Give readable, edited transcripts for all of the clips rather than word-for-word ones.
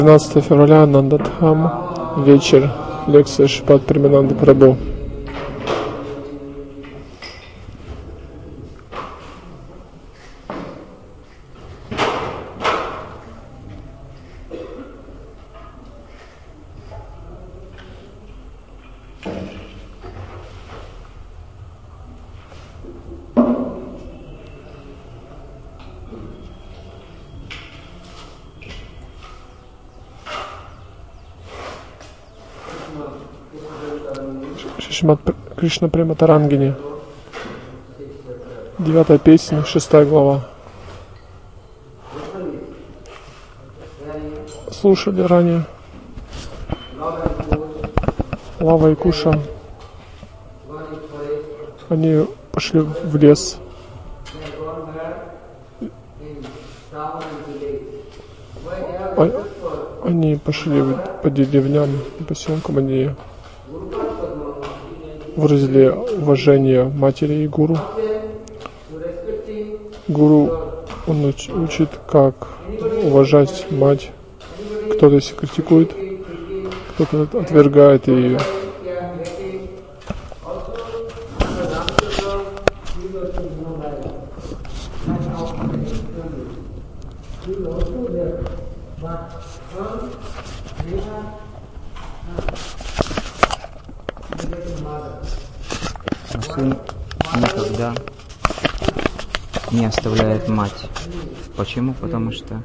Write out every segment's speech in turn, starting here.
12 февраля, Нандадхам, вечер, лекция Шрипад Премананда Прабху. Шримад Кришна Према Тарангини. 9 песня, 6 глава. Слушали ранее. Лава и Куша. Они пошли в лес. Они пошли по деревням, по поселкам, они выразили уважение матери и гуру. Гуру, он учит, как уважать мать. Кто-то если критикует, кто-то отвергает ее. Сын никогда не оставляет мать. Почему? Потому что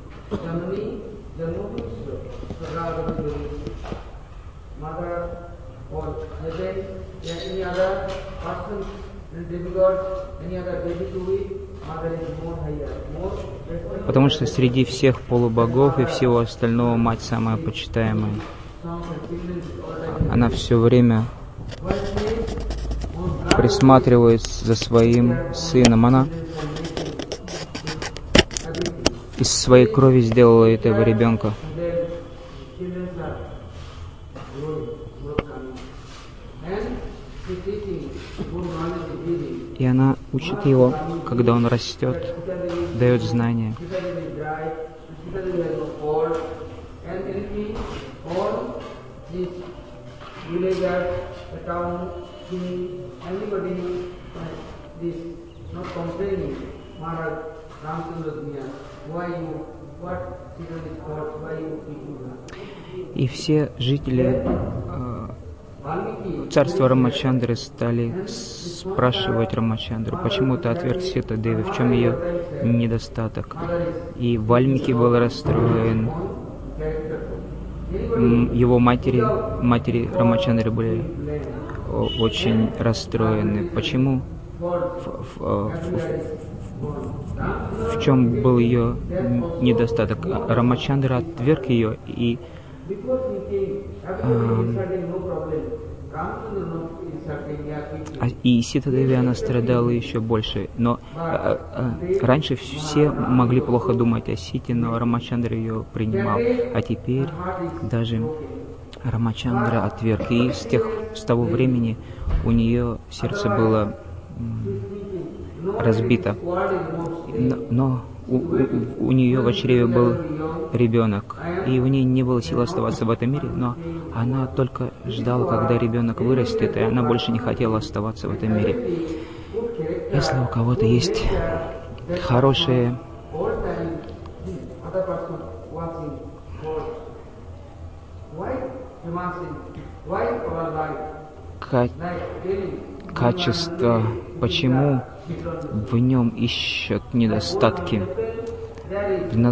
среди всех полубогов и всего остального мать самая почитаемая. Она все время присматривает за своим сыном. Она из своей крови сделала этого ребенка. И она учит его, когда он растет, дает знания. И все жители царства Рамачандры стали спрашивать Рамачандру, почему ты отверг Сита Деви, в чем ее недостаток. И Вальмики был расстроен. Его матери Рамачандры были очень расстроены. Почему? В чем был ее недостаток? Рамачандра отверг ее, и Сита Деви, она страдала еще больше. Но раньше все могли плохо думать о Сите, но Рамачандра ее принимал. А теперь даже Рамачандра отверг. И с того времени у нее сердце было разбито. Но у нее в чреве был ребенок, и у нее не было сил оставаться в этом мире, но она только ждала, когда ребенок вырастет, и она больше не хотела оставаться в этом мире. Если у кого-то есть хорошие качества, почему в нем ищут недостатки? В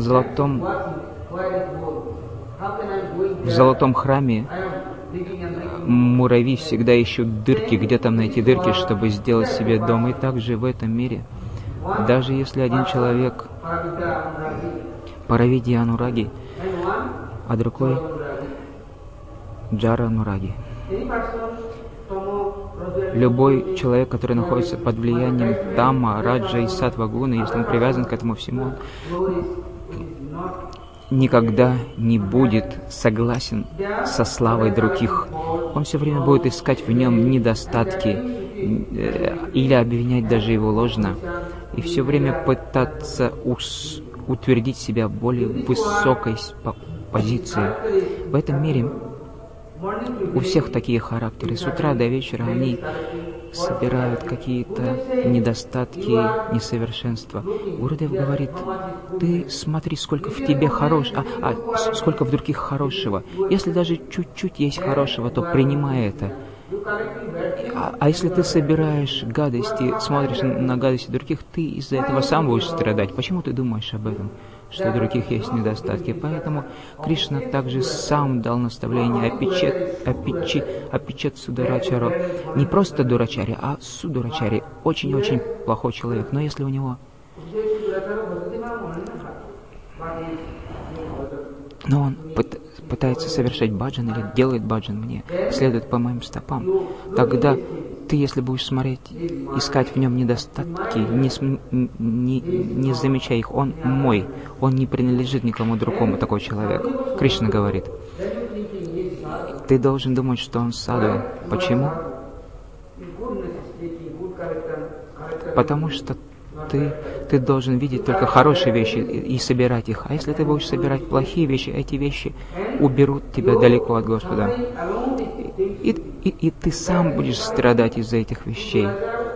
золотом храме муравьи всегда ищут дырки, где там найти дырки, чтобы сделать себе дом. И также в этом мире, даже если один человек Паравидья Анураги, а другой Джара Анураги. Любой человек, который находится под влиянием Тама, Раджа и Сатва Гуны, если он привязан к этому всему, никогда не будет согласен со славой других. Он все время будет искать в нем недостатки или обвинять даже его ложно, и все время пытаться утвердить себя более высокой позиции. В этом мире у всех такие характеры. С утра до вечера они собирают какие-то недостатки, несовершенства. Гурудев говорит: ты смотри, сколько в тебе сколько в других хорошего. Если даже чуть-чуть есть хорошего, то принимай это. А если ты собираешь гадости, смотришь на гадости других, ты из-за этого сам будешь страдать. Почему ты думаешь об этом, что у других есть недостатки? Поэтому Кришна также сам дал наставление Апичет Сударачару. Не просто Дурачари, а Судурачари. Очень-очень плохой человек. Но если у него... Но он пытается совершать баджан или делает баджан мне, следует по моим стопам, тогда ты, если будешь смотреть, искать в нем недостатки, не замечай их, он мой, он не принадлежит никому другому, такой человек. Кришна говорит, ты должен думать, что он саду. Почему? Потому что ты должен видеть только хорошие вещи и собирать их. А если ты будешь собирать плохие вещи, эти вещи уберут тебя далеко от Господа. И ты сам будешь страдать из-за этих вещей.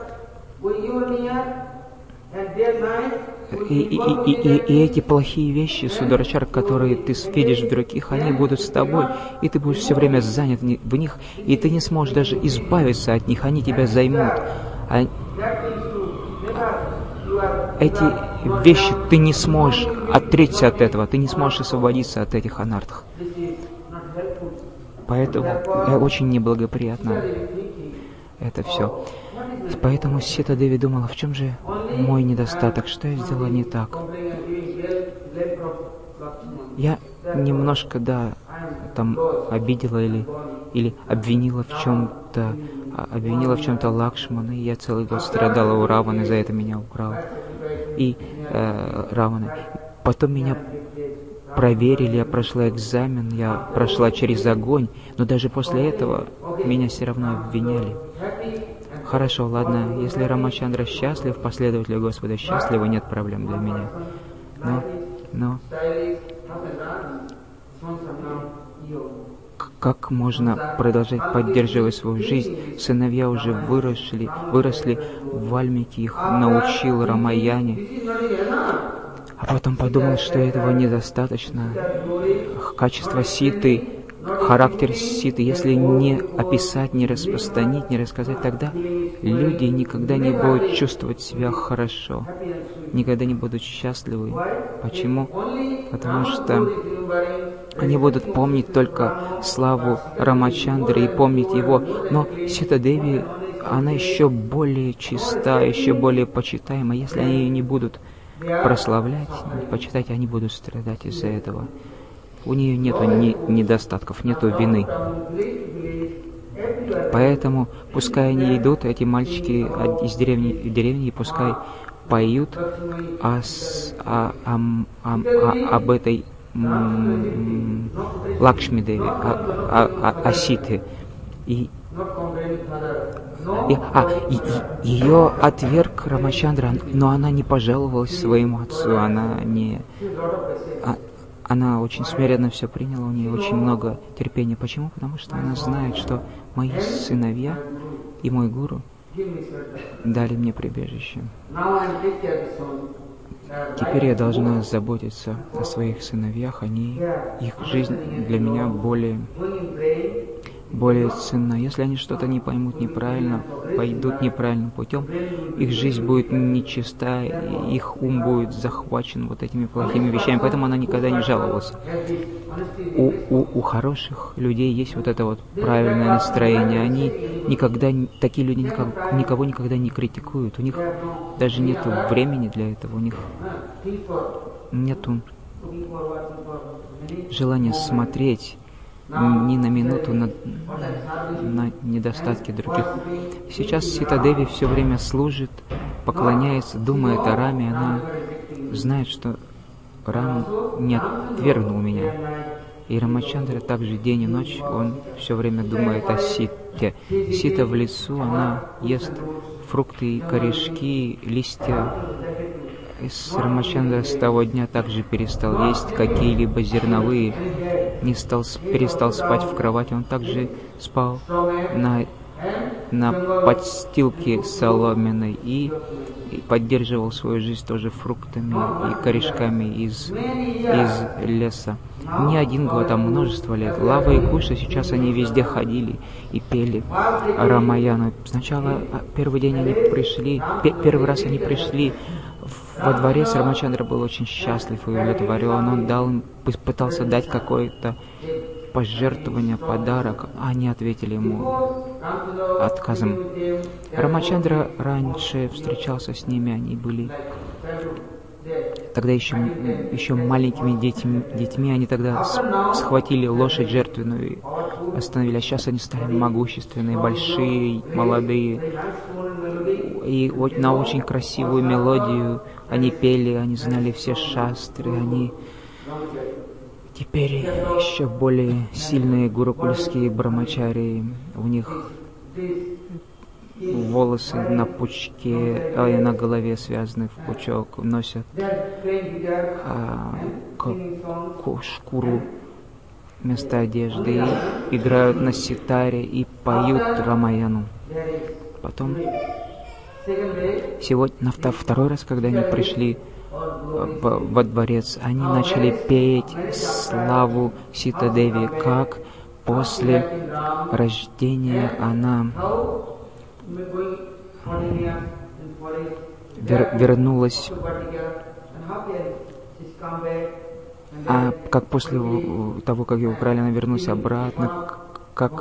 И эти плохие вещи, Сударачар, которые ты видишь в других, они будут с тобой, и ты будешь все время занят в них, и ты не сможешь даже избавиться от них, они тебя займут. Эти вещи ты не сможешь отречься от этого, ты не сможешь освободиться от этих анартх. Поэтому очень неблагоприятно это все. Поэтому Сита Деви думала, в чем же мой недостаток, что я сделала не так. Я немножко, там обидела или обвинила в чем-то Лакшмана, и я целый год страдала у Раваны, за это меня украл. И Раваны. Потом меня проверили, я прошла экзамен, я прошла через огонь, но даже после этого меня все равно обвиняли. Хорошо, ладно, если Рамачандра счастлив, последователи Господа счастливы, нет проблем для меня. Но как можно продолжать поддерживать свою жизнь? Сыновья уже выросли, Вальмики их научил Рамаяне. А потом подумал, что этого недостаточно. Качество Ситы, характер Ситы, если не описать, не распространить, не рассказать, тогда люди никогда не будут чувствовать себя хорошо, никогда не будут счастливы. Почему? Потому что они будут помнить только славу Рамачандры и помнить его. Но Сита Деви, она еще более чиста, еще более почитаема. Если они ее не будут прославлять, почитать, они будут страдать из-за этого. У нее нету недостатков, нету вины. Поэтому пускай они идут, эти мальчики из деревни, и пускай поют об этой Лакшми Деви, о Сите. Ее отверг Рамачандра, но она не пожаловалась своему отцу, она очень смиренно все приняла, у нее очень много терпения. Почему? Потому что она знает, что мои сыновья и мой гуру дали мне прибежище. Теперь я должна заботиться о своих сыновьях, их жизнь для меня более ценна. Если они что-то не поймут неправильно, пойдут неправильным путем, их жизнь будет нечиста, их ум будет захвачен вот этими плохими вещами, поэтому она никогда не жаловалась. У хороших людей есть вот это вот правильное настроение. Такие люди никого никогда не критикуют. У них даже нет времени для этого. У них нету желания смотреть ни на минуту на недостатки других. Сейчас Сита Деви все время служит, поклоняется, думает о Раме. Она знает, что Рам не отвергнул меня. И Рамачандра также день и ночь, он все время думает о Сите. Сита в лесу, она ест фрукты и корешки, листья. И Рамачандра с того дня также перестал есть какие-либо зерновые перестал спать в кровати, он также спал на подстилке соломенной и поддерживал свою жизнь тоже фруктами и корешками из леса. Не один год, а множество лет. Лава и Куша, сейчас они везде ходили и пели Рамаяну. Сначала первый раз они пришли во дворец. Рамачандра был очень счастлив и удовлетворен. Он пытался дать какое-то пожертвование, подарок, а они ответили ему отказом. Рамачандра раньше встречался с ними, они были тогда еще маленькими детьми, они тогда схватили лошадь жертвенную и остановили, а сейчас они стали могущественные, большие, молодые, и на очень красивую мелодию они пели, они знали все шастры, они теперь еще более сильные гурукульские брамачари, у них волосы на пучке, на голове связаны в пучок, носят шкуру вместо одежды, и играют на ситаре и поют Рамаяну. Потом, сегодня, на второй раз, когда они пришли во дворец, они начали петь славу Сита-Деви, как после рождения она вернулась, а как после того, как ее украли, она вернулась обратно, как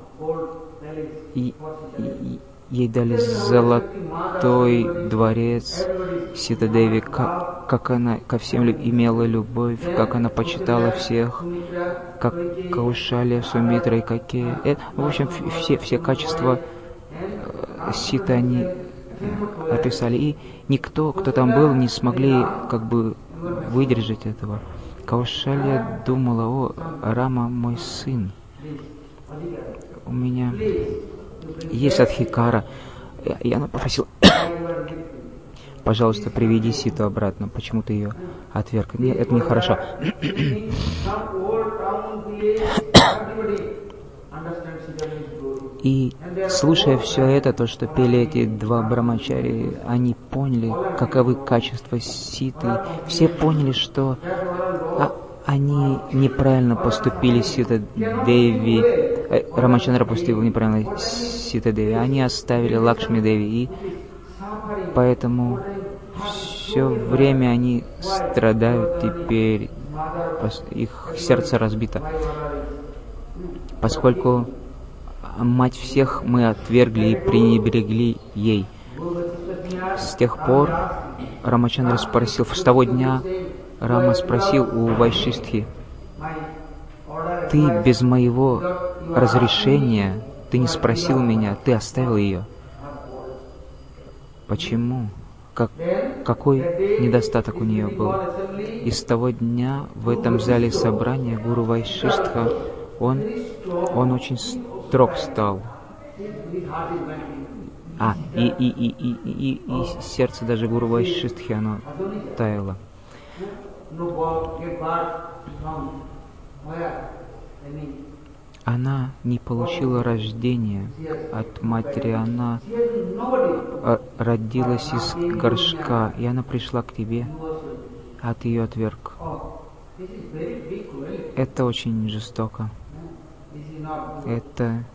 ей дали золотой дворец Сита-Деви, как она ко всем имела любовь, как она почитала всех, как Каушалия, Сумитра и Какея. В общем, все качества Ситы они описали. И никто, кто там был, не смогли как бы выдержать этого. Каушалия думала: о, Рама мой сын, у меня есть Адхикара. И она попросила: пожалуйста, приведи Ситу обратно. Почему ты ее отверг? Нет, это нехорошо. И слушая все это, то, что пели эти два брамачари, они поняли, каковы качества Ситы. Все поняли, что они неправильно поступили с Сита-Деви. Рамачандра поступил неправильно с Сита-Деви. Они оставили Лакшми-Деви, и поэтому все время они страдают теперь, их сердце разбито. Поскольку мать всех мы отвергли и пренебрегли ей. С тех пор Рамачандра спросил, с того дня Рама спросил у Вайшистхи: ты без моего разрешения, ты не спросил меня, ты оставил ее. Почему? Какой недостаток у нее был? И с того дня в этом зале собрания гуру Вайшистха, он очень строг стал. И сердце даже гуру Вайшистхи, оно таяло. Она не получила рождения от матери, она родилась из горшка, и она пришла к тебе, а ты ее отверг. Это очень жестоко. Это...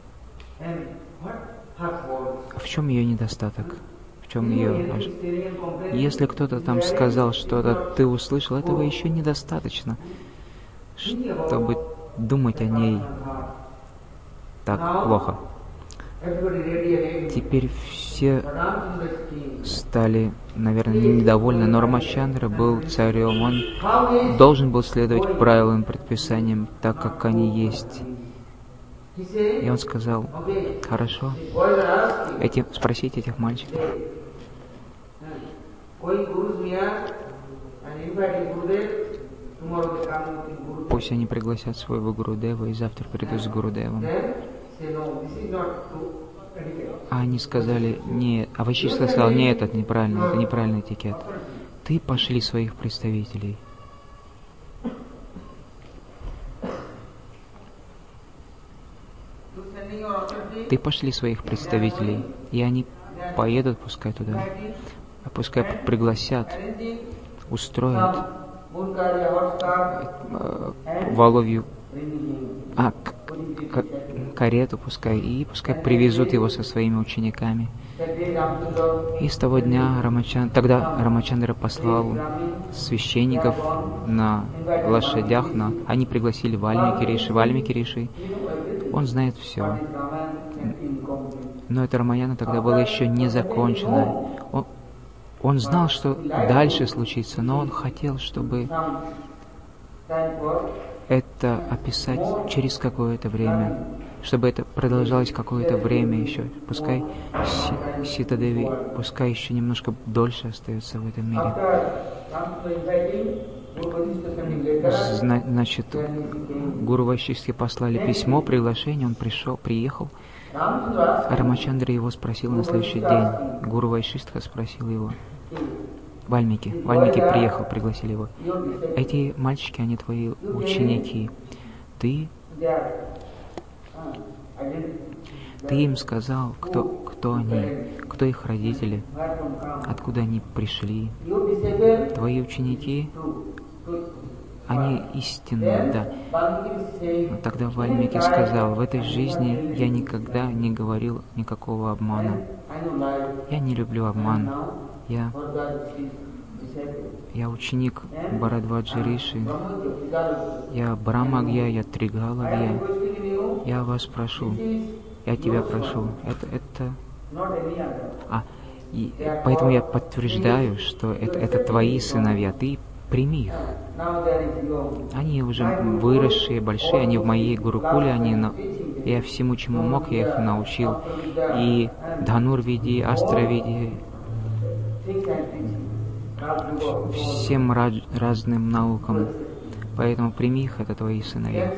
В чем ее недостаток? В чем ее... Если кто-то там сказал что-то, ты услышал, этого еще недостаточно, чтобы думать о ней так плохо. Теперь все стали, наверное, недовольны, но Рамачандра был царем, он должен был следовать правилам, предписаниям, так как они есть. И он сказал: хорошо, спросите этих мальчиков. Пусть они пригласят своего Гурудева и завтра придут с Гурудевом. А они сказали: нет. А Вайшистха сказал: нет, это неправильный этикет. Ты пошли своих представителей. Ты пошли своих представителей, и они поедут, пускай туда, пускай пригласят, устроят воловью карету, пускай привезут его со своими учениками. И с того дня Рамачандра послал священников на лошадях, но они пригласили Вальмики Риши. Он знает все. Но это Рамаяна тогда было еще не закончено. Он знал, что дальше случится, но он хотел, чтобы это описать через какое-то время, чтобы это продолжалось какое-то время еще. Пускай Сита Деви, пускай еще немножко дольше остается в этом мире. Значит, Гуру Вайшистхи послали письмо, приглашение, он приехал. Рамачандра его спросил на следующий день. Гуру Вайшистха спросил его. Вальмики приехал, пригласили его. Эти мальчики, они твои ученики. Ты им сказал, кто они, кто их родители, откуда они пришли. Твои ученики, они истинные, да. Но тогда Вальмики сказал: в этой жизни я никогда не говорил никакого обмана. Я не люблю обман. Я ученик Бхарадваджа Риши. Я Брамагья, я Тригалагья. Я вас прошу. Я тебя прошу. Поэтому я подтверждаю, что это твои сыновья. Ты прими их. Они уже выросшие, большие, они в моей гурукуле, я всему, чему мог, я их научил. И Дханур-виде, Астра-виде, всем разным наукам. Поэтому прими их, это твои сыновья.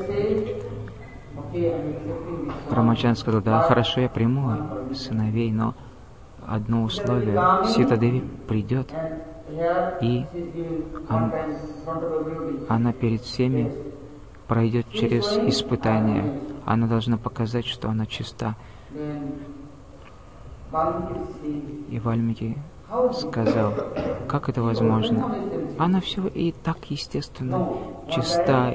Рамачандра сказал: да, хорошо, я приму сыновей, но одно условие. Сита Деви придет, и она перед всеми пройдет через испытание. Она должна показать, что она чиста. И Вальмики сказал: как это возможно? Она все и так естественно чиста,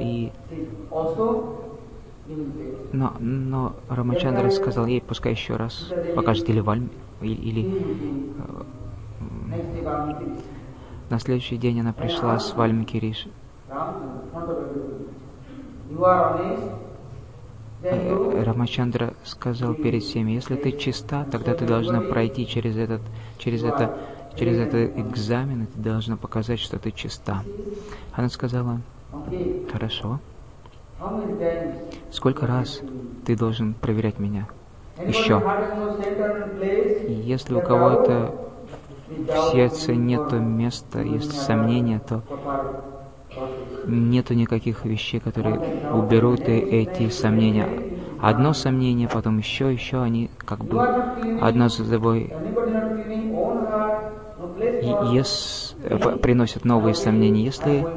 но Рамачандра сказал ей: пускай еще раз покажет на следующий день она пришла с Вальмики Риши. Рамачандра сказал перед всеми: если ты чиста, тогда ты должна пройти через этот экзамен, и ты должна показать, что ты чиста. Она сказала: хорошо. Сколько раз ты должен проверять меня? Еще. И если у кого-то в сердце нету места, если сомнения, то нету никаких вещей, которые уберут эти сомнения. Одно сомнение, потом еще, они как бы одно за собой приносят новые сомнения. Если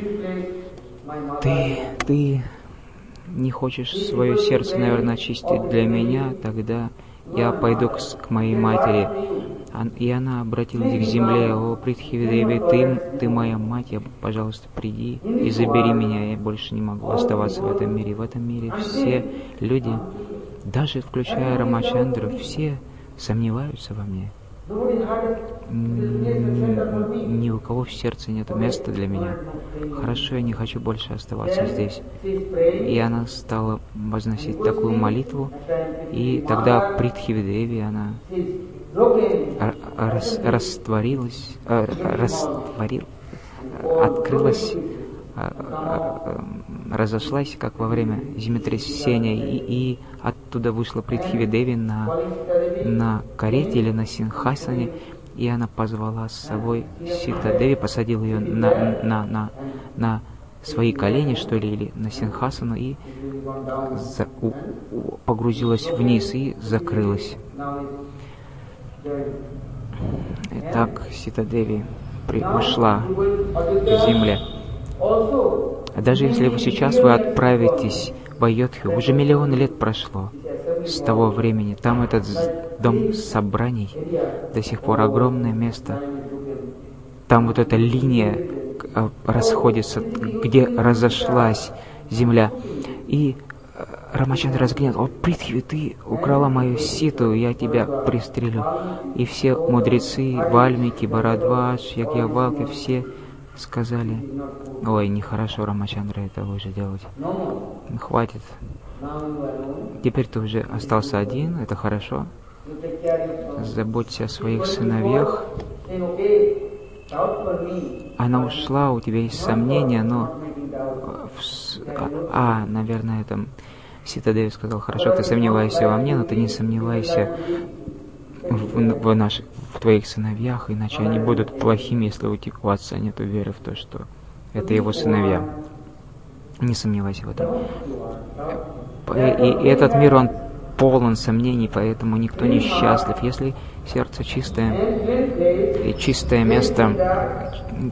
ты не хочешь свое сердце, наверное, очистить для меня, тогда я пойду к моей матери. И она обратилась к земле: о, Притхивидеви, ты моя мать, пожалуйста, приди и забери меня, я больше не могу оставаться в этом мире. В этом мире все люди, даже включая Рамачандру, все сомневаются во мне. Ни у кого в сердце нет места для меня. Хорошо, я не хочу больше оставаться здесь. И она стала возносить такую молитву, и тогда Притхивидеви, она открылась, разошлась, как во время землетрясения, и оттуда вышла Притхивидеви на карете или на синхасане, и она позвала с собой Сита Деви, посадила ее на свои колени, что ли, или на синхасану, и погрузилась вниз и закрылась. Итак, Сита Деви ушла к земле. Даже если вы сейчас отправитесь в Айодхью, уже миллионы лет прошло. с того времени. Там этот дом собраний, до сих пор огромное место. Там вот эта линия расходится, где разошлась земля. И Рамачандра разгневался: «О, Притхви, ты украла мою ситу, я тебя пристрелю». И все мудрецы, Вальмики, Бхарадвадж, Ягьявалки, все сказали: «Ой, нехорошо, Рамачандра, это уже делать. Хватит. Теперь ты уже остался один, это хорошо. Заботься о своих сыновьях». Она ушла, у тебя есть сомнения, но... наверное, это Сита Деви сказал: «Хорошо, ты сомневаешься во мне, но ты не сомневайся в твоих сыновьях, иначе они будут плохими, если у отца нет веры в то, что это его сыновья. Не сомневайся в этом». И этот мир, он полон сомнений, поэтому никто не счастлив. Если сердце чистое, и чистое место...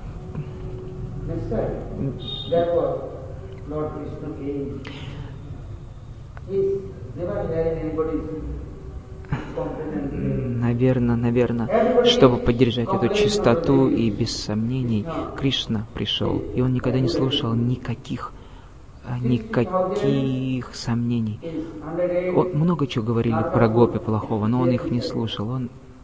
Наверное, чтобы поддержать эту чистоту и без сомнений, Кришна пришел, и он никогда не слушал никаких сомнений. Много чего говорили про гопи плохого, но он их не слушал.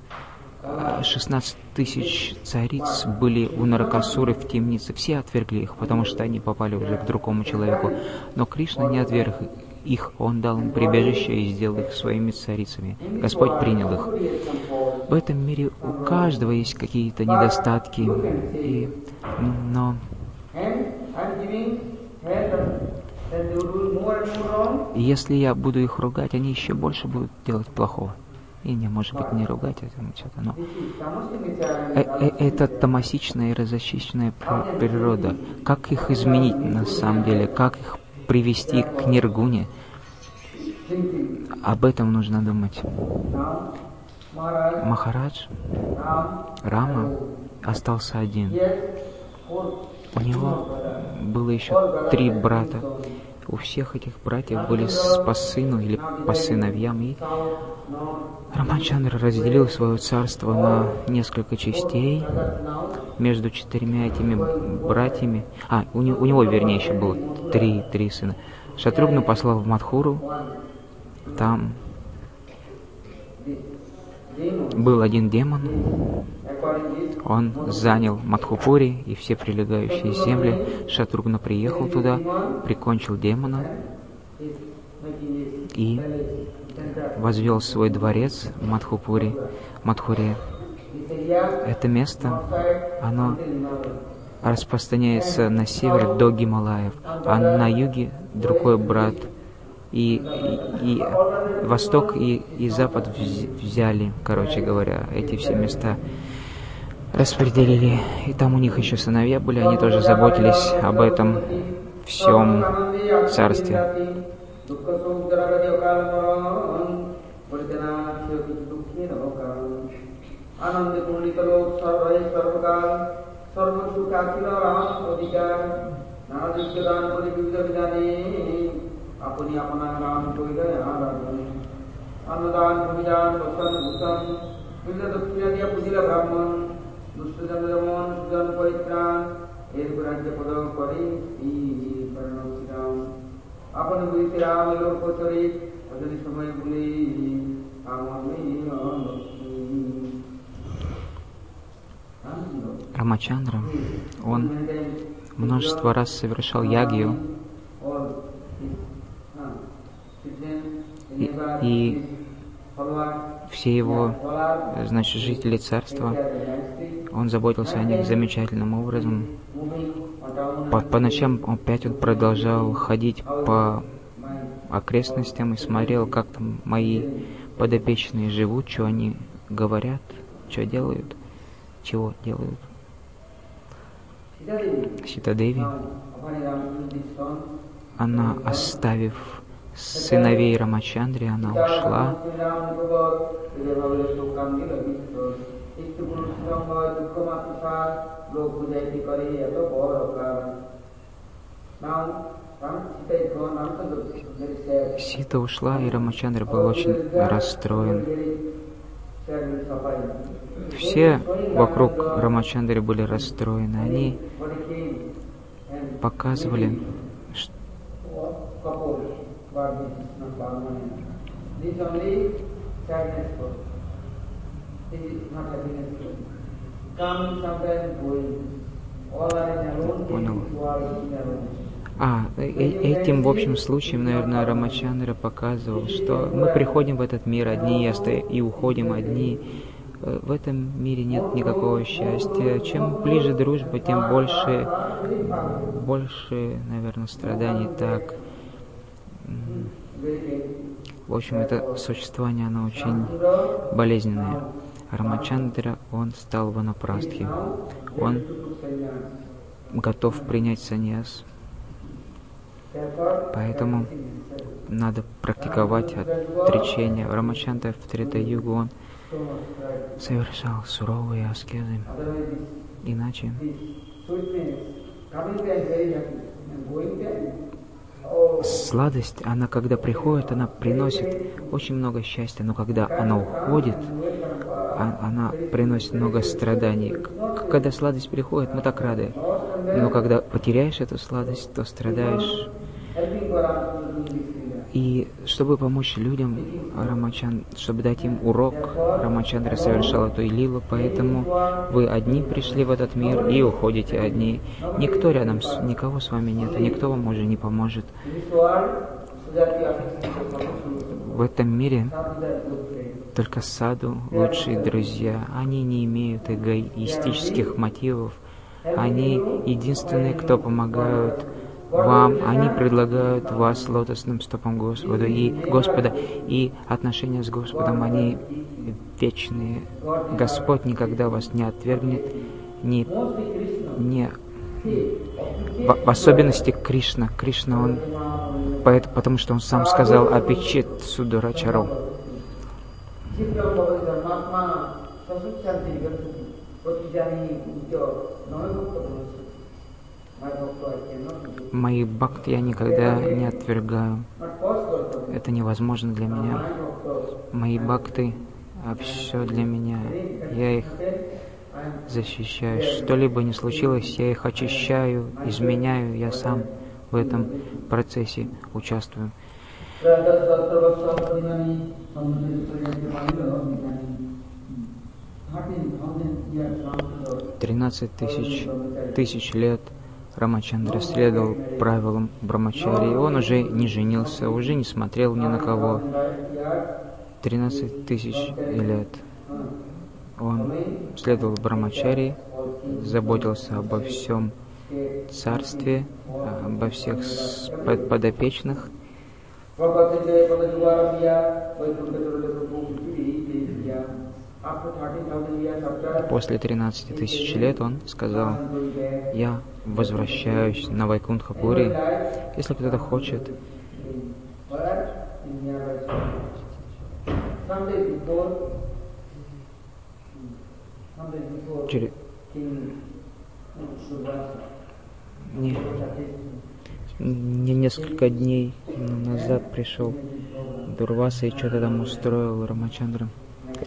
16 тысяч цариц были у Наракасуры в темнице. Все отвергли их, потому что они попали уже к другому человеку. Но Кришна не отверг их. Он дал им прибежище и сделал их своими царицами. Господь принял их. В этом мире у каждого есть какие-то недостатки. Но если я буду их ругать, они еще больше будут делать плохого. И не, может быть, не ругать это что-то, но это тамасичная и разочищенная природа. Как их изменить на самом деле? Как их привести к ниргуне? Об этом нужно думать. Махарадж, Рама, остался один. У него было еще 3 брата. У всех этих братьев были по сыну или по сыновьям. И Рамачандра разделил свое царство на несколько частей между 4 этими братьями. У него, вернее, еще было 3 сына. Шатругну послал в Мадхуру. Там был один демон. Он занял Мадхупури и все прилегающие земли. Шатругна приехал туда, прикончил демона и возвел свой дворец в Мадхуре. Это место, оно распространяется на север до Гималаев, а на юге другой брат. И восток и запад взяли, короче говоря, эти все места распределили. И там у них еще сыновья были, они тоже заботились об этом всем царстве. Рамачандра, он множество раз совершал ягью, и все его, жители царства, он заботился о них замечательным образом. По ночам опять он продолжал ходить по окрестностям и смотрел, как там мои подопечные живут, что они говорят, что делают, чего делают. Сита Деви, она, оставив сыновей Рамачандри, она ушла. Сита ушла, и Рамачандра был очень расстроен. Все вокруг Рамачандры были расстроены. Они показывали, что понял. Этим, в общем, случаем, наверное, Рамачандра показывал, что мы приходим в этот мир одни и уходим одни. В этом мире нет никакого счастья. Чем ближе дружба, тем больше, наверное, страданий. Так, в общем, это существование, оно очень болезненное. Рамачандра, он стал ванапрастхи. Он готов принять саньяс. Поэтому надо практиковать отречение. Рамачандра в Трета-югу он совершал суровые аскезы. Иначе сладость, она когда приходит, она приносит очень много счастья, но когда она уходит, она приносит много страданий. Когда сладость приходит, мы так рады, но когда потеряешь эту сладость, то страдаешь. И чтобы помочь людям, чтобы дать им урок, Рамачандра совершал эту лилу, поэтому вы одни пришли в этот мир и уходите одни. Никто рядом, никого с вами нет, никто вам уже не поможет. В этом мире только саду, лучшие друзья. Они не имеют эгоистических мотивов. Они единственные, кто помогают вам, они предлагают вас лотосным стопам Господа и отношения с Господом, они вечные. Господь никогда вас не отвергнет, в особенности Кришна. Кришна, он, потому что он сам сказал «Апичит Судурачару». Мои бхакти я никогда не отвергаю. Это невозможно для меня. Мои бхакти, все для меня. Я их защищаю. Что-либо ни случилось, я их очищаю, изменяю. Я сам в этом процессе участвую. 13 тысяч лет Рамачандра следовал правилам Брамачарьи. Он уже не женился, уже не смотрел ни на кого. 13 тысяч лет он следовал Брамачарьи, заботился обо всем царстве, обо всех подопечных. После 13 тысяч лет он сказал: я возвращаюсь на Вайкунтхапури. Если кто-то хочет не несколько дней назад пришел Дурваса и что-то там устроил Рамачандра.